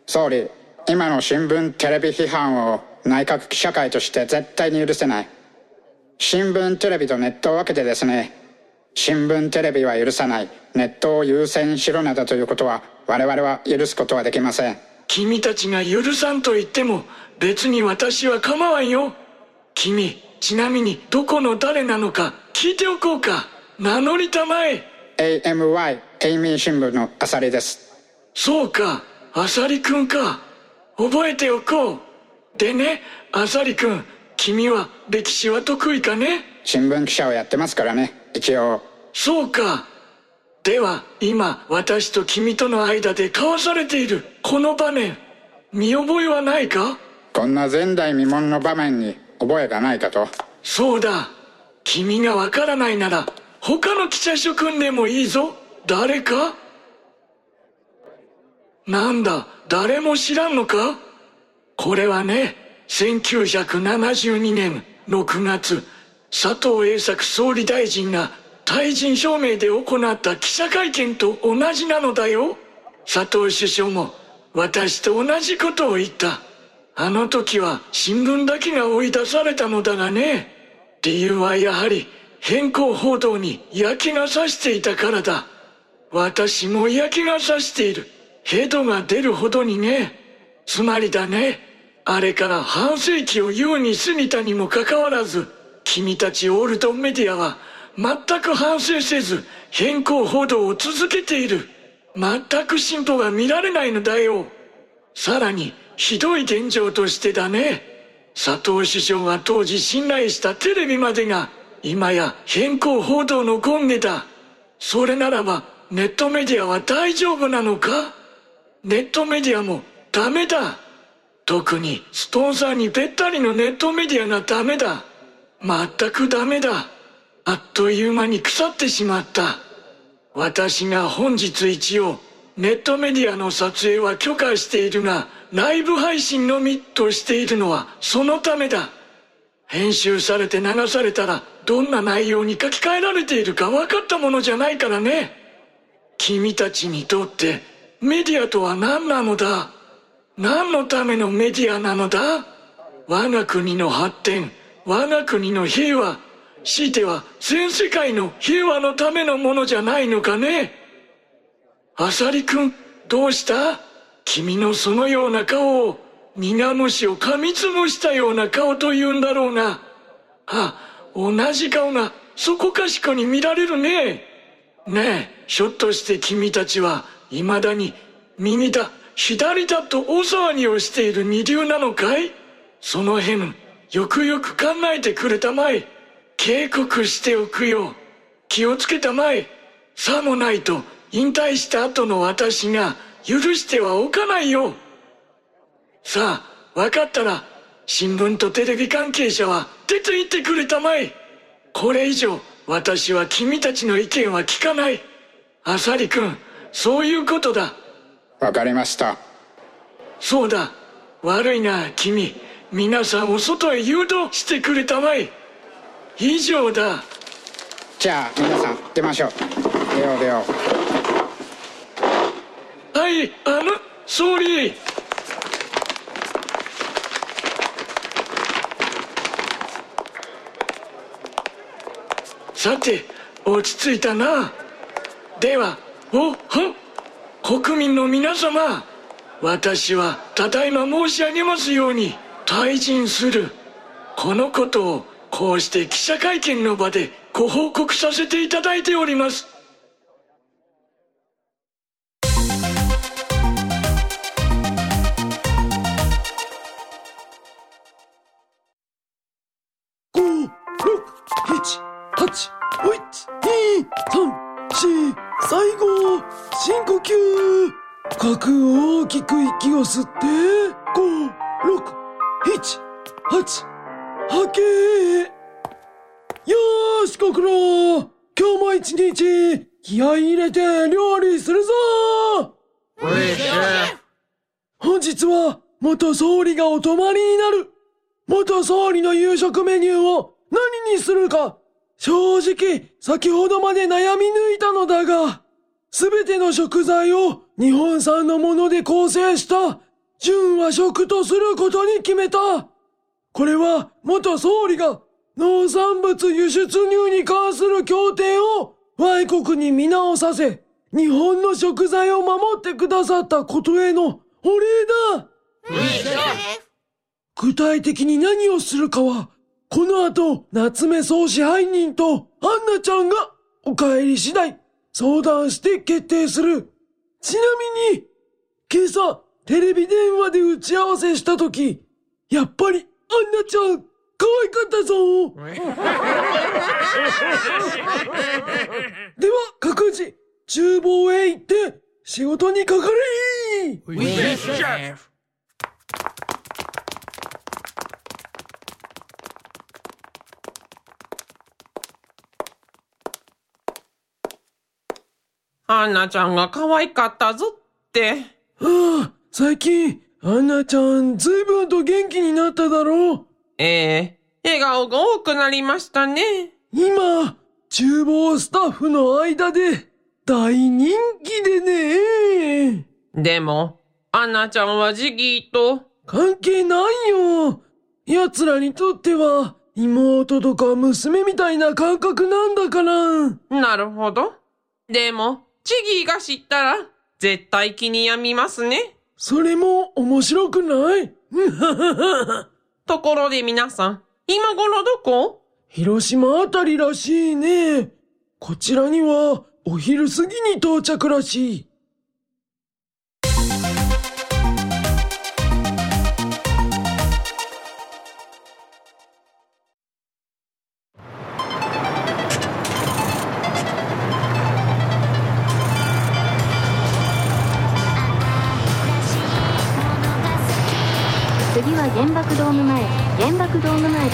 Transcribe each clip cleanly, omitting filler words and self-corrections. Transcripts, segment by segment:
総理、今の新聞テレビ批判を内閣記者会として絶対に許せない。新聞テレビとネットを分けてですね、新聞テレビは許さない、ネットを優先しろなどということは我々は許すことはできません。 君たちが許さんと言っても別に私は構わんよ。君、ちなみにどこの誰なのか聞いておこうか。名乗りたまえ。 AMY エイミー新聞のあさりです。 そうか、あさりくんか。覚えておこう。でね、あさりくん、君は歴史は得意かね？ 新聞記者をやってますからね、一応。 そうか。では今私と君との間で交わされているこの場面、見覚えはないか？ こんな前代未聞の場面に覚えがないかと。 そうだ。君がわからないなら他の記者諸君でもいいぞ。誰か？なんだ、誰も知らんのか？これはね、1972年6月、佐藤栄作総理大臣が退陣証明で行った記者会見と同じなのだよ。佐藤首相も私と同じことを言った。あの時は新聞だけが追い出されたのだがね。理由はやはり偏向報道に嫌気がさしていたからだ。私も嫌気がさしている。ヘドが出るほどにね。つまりだね、あれから半世紀を優に過ぎたにもかかわらず、君たちオールドメディアは全く反省せず偏向報道を続けている。全く進歩が見られないのだよ。さらにひどい現状としてだね、佐藤首相が当時信頼したテレビまでが今や偏向報道の権下だ。それならばネットメディアは大丈夫なのか？ネットメディアもダメだ。特にスポンサーにべったりのネットメディアがダメだ。全くダメだ。あっという間に腐ってしまった。私が本日一応ネットメディアの撮影は許可しているが、ライブ配信のみとしているのはそのためだ。編集されて流されたらどんな内容に書き換えられているか分かったものじゃないからね。君たちにとってメディアとは何なのだ？何のためのメディアなのだ？我が国の発展、我が国の平和、強いては全世界の平和のためのものじゃないのかね。あさりくん、どうした？君のそのような顔を、苦虫を噛みつぶしたような顔というんだろうな。同じ顔がそこかしこに見られるね。ねえ、ひょっとして君たちは未だに右だ、左だと大騒ぎをしている二流なのかい？その辺、よくよく考えてくれたまえ。警告しておくよ。気をつけたまえ。さもないと引退した後の私が許してはおかないよ。さあ、分かったら新聞とテレビ関係者は出て行ってくれたまえ。これ以上私は君たちの意見は聞かない。あさりくん、そういうことだ。 わかりました。 そうだ、悪いな君。皆さんを外へ誘導してくれたまえ。以上だ。 じゃあ皆さん出ましょう。出よう出よう。はい、総理。さて、落ち着いたな。では、国民の皆様、私はただいま申し上げますように退陣する。このことをこうして記者会見の場でご報告させていただいております。 最後、深呼吸。深く息を吸って、5、6、7、8、吐け。よーし、ご苦労。今日も一日、気合い入れて料理するぞ。本日は、元総理がお泊まりになる。元総理の夕食メニューを何にするか、正直、先ほどまで悩み抜いたのだが、すべての食材を日本産のもので構成した準和食とすることに決めた。これは元総理が農産物輸出入に関する協定を外国に見直させ、日本の食材を守ってくださったことへのお礼だ。具体的に何をするかは、この後、夏目総支配人とアンナちゃんがお帰り次第相談して決定する。ちなみに、今朝テレビ電話で打ち合わせしたとき、やっぱりアンナちゃん可愛かったぞ。では各自厨房へ行って仕事にかかれ。 アンナちゃんが可愛かったぞって。 最近アンナちゃん随分と元気になっただろう。 笑顔が多くなりましたね。 今厨房スタッフの間で大人気でね。 でもアンナちゃんはジギーと関係ないよ。奴らにとっては妹とか娘みたいな感覚なんだから。 なるほど。でもジギーが知ったら絶対気に病みますね。 それも面白くない？ ところで皆さん、今頃どこ？ 広島あたりらしいね。こちらにはお昼過ぎに到着らしい。 次は原爆ドーム前です。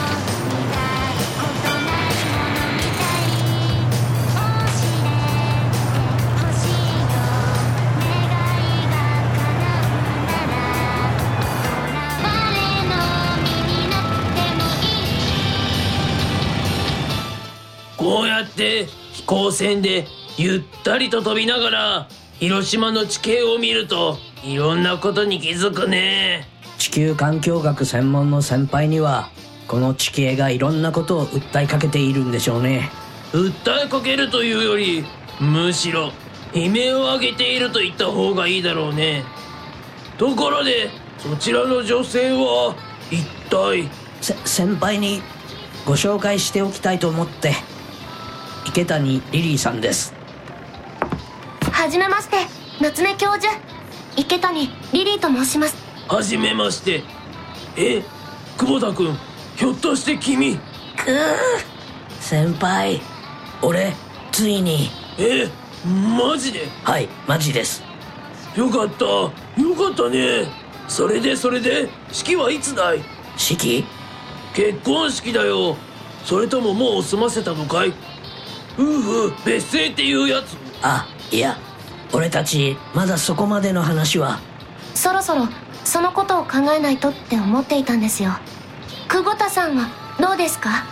こうやって飛行船でゆったりと飛びながら広島の地形を見るといろんなことに気づくね。 地球環境学専門の先輩にはこの地形がいろんなことを訴えかけているんでしょうね。 訴えかけるというよりむしろ悲鳴を上げていると言った方がいいだろうね。ところでそちらの女性は一体？ 先輩にご紹介しておきたいと思って。池谷リリーさんです。 はじめまして、夏目教授。池谷リリーと申します。 はじめまして。久保田君、ひょっとして君？ 先輩、俺ついに。 マジで？ はい、マジです。 よかったね。それで式はいつだい？ 式？ 結婚式だよ。それとももう済ませたのかい？夫婦別姓っていうやつ？ いや、俺たちまだそこまでの話は。 そろそろそのことを考えないとって思っていたんですよ。久保田さんはどうですか？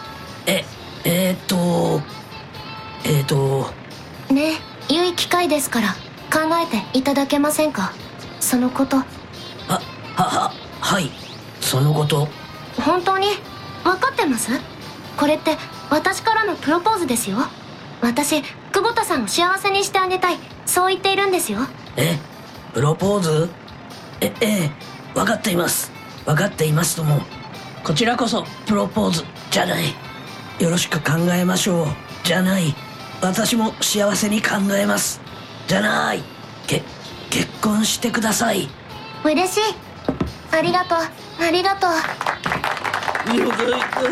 ね、良い機会ですから考えていただけませんか？そのこと。 はい、そのこと。 本当に分かってます？これって私からのプロポーズですよ。私、久保田さんを幸せにしてあげたい、そう言っているんですよ。 プロポーズ？分かっていますとも、こちらこそプロポーズじゃない。よろしく考えましょうじゃない。私も幸せに考えますじゃない。結婚してください。 嬉しい。ありがとう。 よかった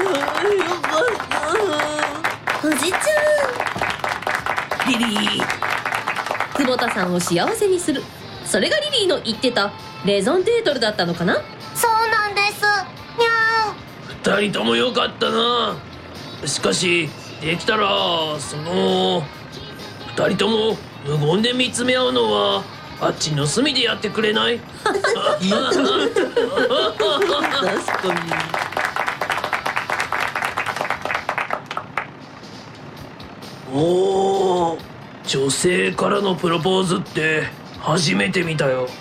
おじちゃリリー。 ん、久保田さんを幸せにする、それがリリーの言ってたレゾンテートルだったのかな？ そうなんです。にゃー。二人ともよかったな。しかしできたら二人とも無言で見つめ合うのはあっちの隅でやってくれない？ 確かに。 女性からのプロポーズって初めて見たよ。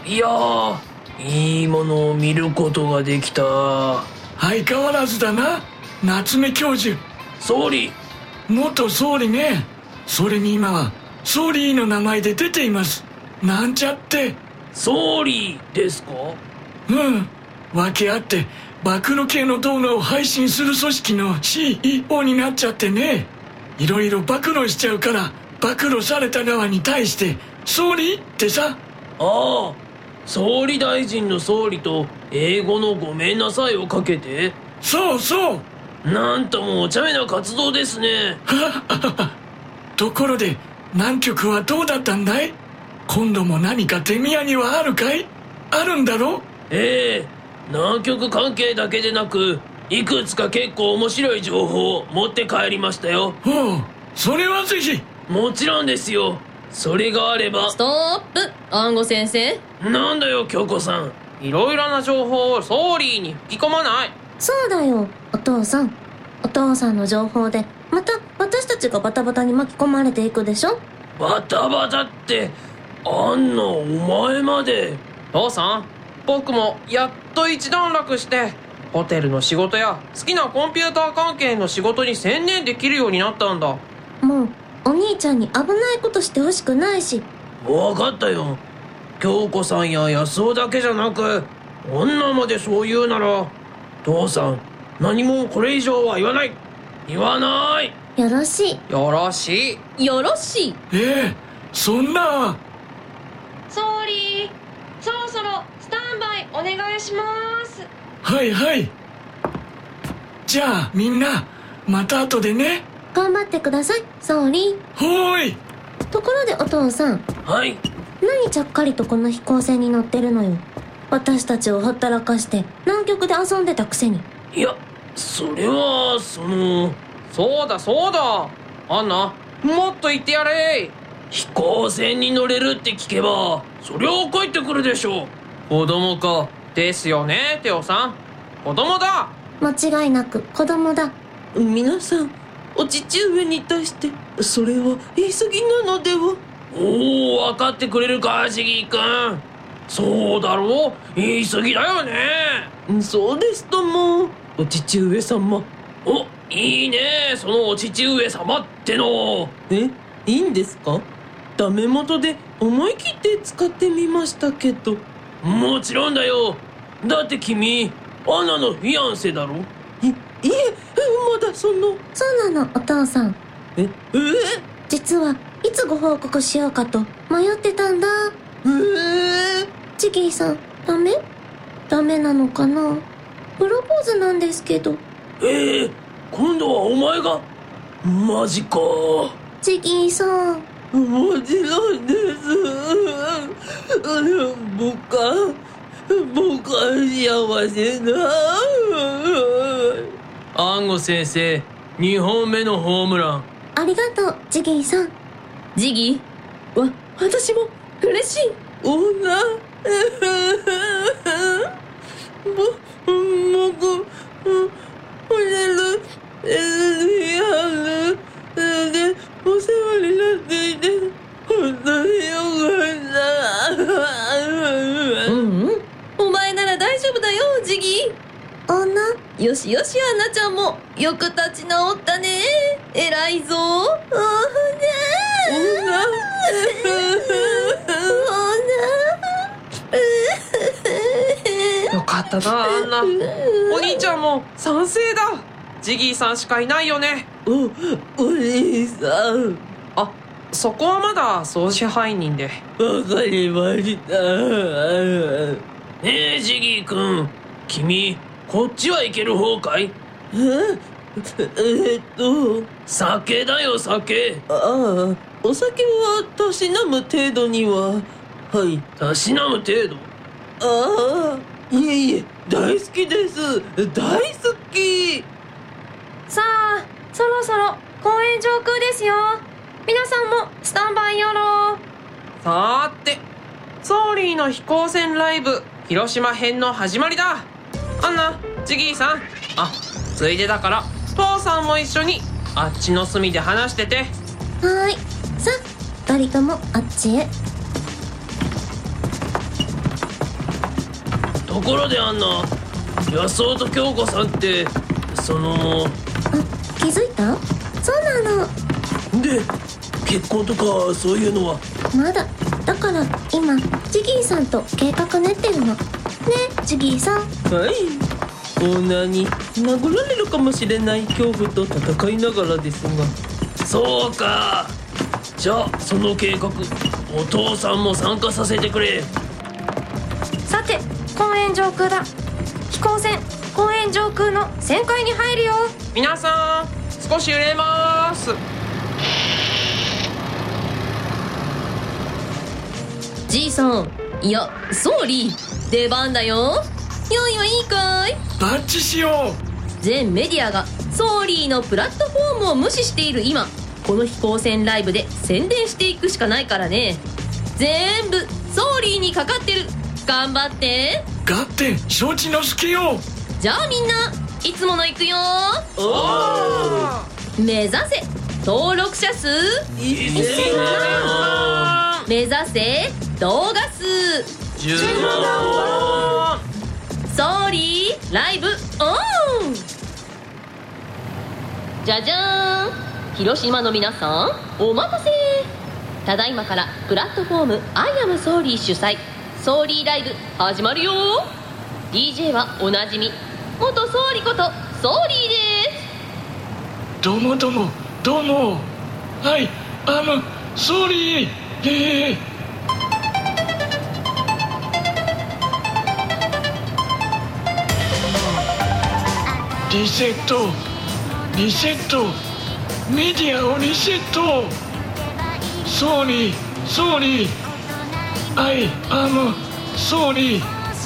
いやー、いいものを見ることができた。 相変わらずだな、夏目教授。 総理。 元総理ね。それに今は総理の名前で出ています。なんちゃって。 総理ですか？ うん。訳あって暴露系の動画を配信する組織の CEO になっちゃってね。いろいろ暴露しちゃうから、暴露された側に対して総理ってさ。 ああ、総理大臣の総理と英語のごめんなさいをかけて。 そうそう。 なんともお茶目な活動ですね。 ところで南極はどうだったんだい？今度も何か手土産はあるかい？あるんだろ？ 南極関係だけでなく、いくつか結構面白い情報を持って帰りましたよ。 おう、それはぜひ。 もちろんですよ。それがあれば。 ストップ、暗号先生。 なんだよ京子さん。 いろいろな情報を総理に吹き込まない。 そうだよ、お父さん。お父さんの情報でまた私たちがバタバタに巻き込まれていくでしょ。 バタバタって、あんなお前まで。 父さん、僕もやっと一段落してホテルの仕事や好きなコンピューター関係の仕事に専念できるようになったんだ。 もうお兄ちゃんに危ないことしてほしくないし。 分かったよ。京子さんや安尾だけじゃなく、女までそう言うなら、父さん何もこれ以上は言わない。言わない。 よろしい。 よろしい。 よろしい。 そんな。 総理、そろそろスタンバイお願いします。 はいはい。じゃあみんなまた後でね。 頑張ってください、総理。 ほーい。 ところでお父さん。 はい。 何ちゃっかりとこの飛行船に乗ってるのよ。私たちをほったらかして南極で遊んでたくせに。 いや、それはそうだそうだ。アンナ、もっと言ってやれ。 飛行船に乗れるって聞けば、そりゃあ帰ってくるでしょう。 子供か。ですよね、テオさん。子供だ。 間違いなく子供だ。 皆さん、お父上に対してそれは言い過ぎなのでは。 おお、分かってくれるかジギー君。そうだろう、言い過ぎだよね。 そうですとも、お父上様。 お、いいね、そのお父上様っての。 いいんですか？ダメ元で思い切って使ってみましたけど。 もちろんだよ。だって君、アナのフィアンセだろ。 いえ、まだその。 そうなの、お父さん。実はいつご報告しようかと迷ってたんだ。ジギーさん、ダメなのかな？プロポーズなんですけど。 今度はお前が。マジか。 ジギーさん。 もちろんです。僕は幸せだ。 アンゴ先生、2本目のホームラン。 ありがとう、ジギーさん。 ジギー、 私も嬉しい。女。僕、ホテル SDR でお世話になっていて、本当によかった。 お前なら大丈夫だよ、ジギー。 女。 よしよし、アナちゃんもよく立ち直ったね。偉いぞ。 よかったな、アンナ。お兄ちゃんも賛成だ。ジギーさんしかいないよね。 お兄さん。 あ、そこはまだ総支配人で。 わかりました。 ねえジギー君、君こっちは行ける方かい？酒だよ、酒。 お酒はたしなむ程度には。はい。 たしなむ程度？ いえ、大好きです。大好き。 さあ、そろそろ公園上空ですよ。皆さんもスタンバイよろ。 さーて、ソーリーの飛行船ライブ広島編の始まりだ。アンナ、ジギーさん、ついでだから父さんも一緒にあっちの隅で話してて。 はーい。さあ、二人ともあっちへ。 ところでアンナ、安尾と京子さんってあ、気づいた？そうなの。 で結婚とかそういうのは？ まだ。だから今ジギーさんと計画練ってるのね。ジギーさん。 はい。オーナーに殴られるかもしれない恐怖と戦いながらですが。 そうか。じゃあその計画、お父さんも参加させてくれ。 さて、公園上空だ。飛行船公園上空の旋回に入るよ。 皆さん少し揺れます。 じいさん、いや総理、出番だよ。用意はいいかい？ バッチしよ全メディアがソーリーのプラットフォームを無視している今、この飛行船ライブで宣伝していくしかないからね。全部ソーリーにかかってる。頑張って。 う。合点承知の助よ。 じゃあみんないつもの行くよ。目指せ登録者数1000万。目指せ動画数 10万。 ソーリーライブオン。じゃじゃーん。広島の皆さんお待たせ。ただいまからプラットフォームアイアムソーリー主催ソーリーライブ始まるよ。 DJ はおなじみ元総理ことソーリーです。 どうもどうもどうも。はい、ソーリー。リセットリセット、メディアをリセット。ソーリーソーリー、I am ソーリー。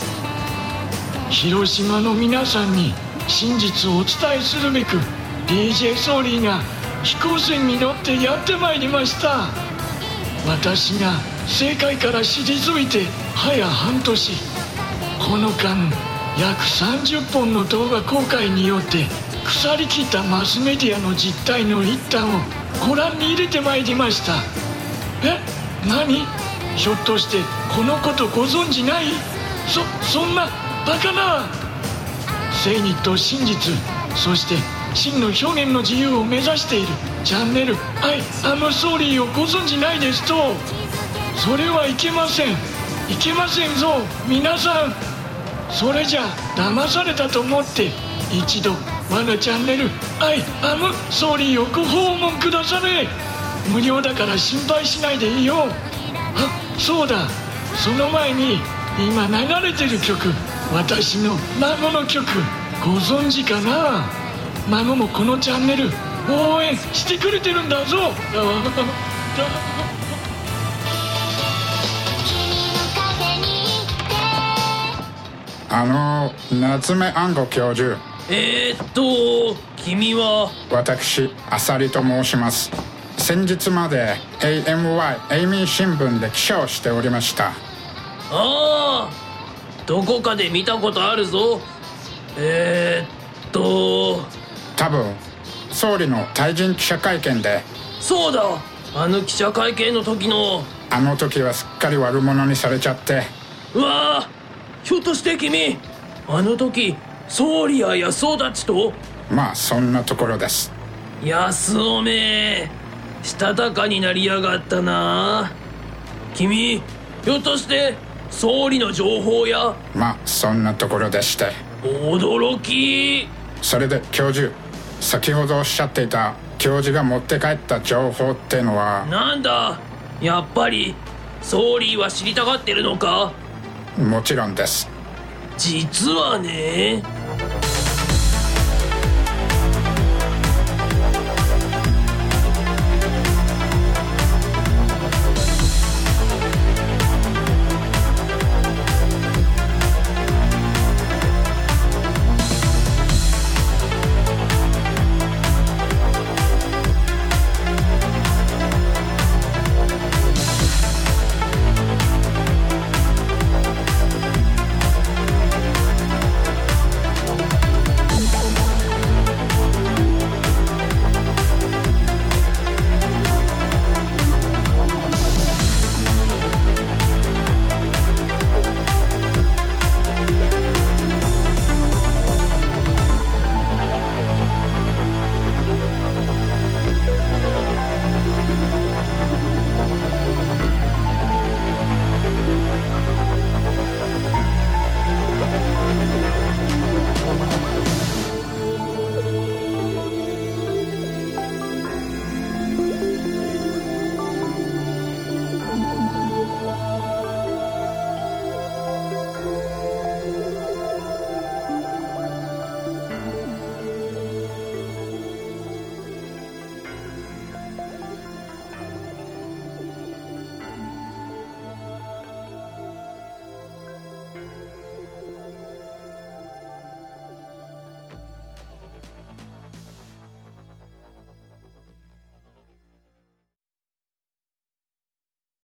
広島の皆さんに真実をお伝えするべく DJ ソーリーが飛行船に乗ってやってまいりました。私が政界から退いて早半年、この間約30本の動画公開によって腐りきったマスメディアの実態の一端をご覧に入れてまいりました。何？ひょっとしてこのことご存じない？そんなバカな。正義と真実、そして真の表現の自由を目指しているチャンネル I am sorry をご存じないですと、それはいけません。いけませんぞ皆さん。それじゃ騙されたと思って一度我がチャンネル I am sorry をご訪問くだされ。無料だから心配しないでいいよ。そうだ、その前に今流れてる曲、私の孫の曲ご存知かな。孫もこのチャンネル応援してくれてるんだぞ。 夏目安吾教授。 君は？ 私浅利と申します。先日まで AMY エイミー新聞で記者をしておりました。 ああ、どこかで見たことあるぞ。 多分総理の退陣記者会見で。 そうだ、あの記者会見の時の。 あの時はすっかり悪者にされちゃって。 うわー、ひょっとして君あの時総理や安尾たちと？ まあそんなところです。 安尾め、したたかになりやがったな。君ひょっとして総理の情報や？ まあそんなところでして。 驚き。 それで教授、先ほどおっしゃっていた教授が持って帰った情報ってのは？ なんだ、やっぱり総理は知りたがってるのか？ もちろんです。 実はね。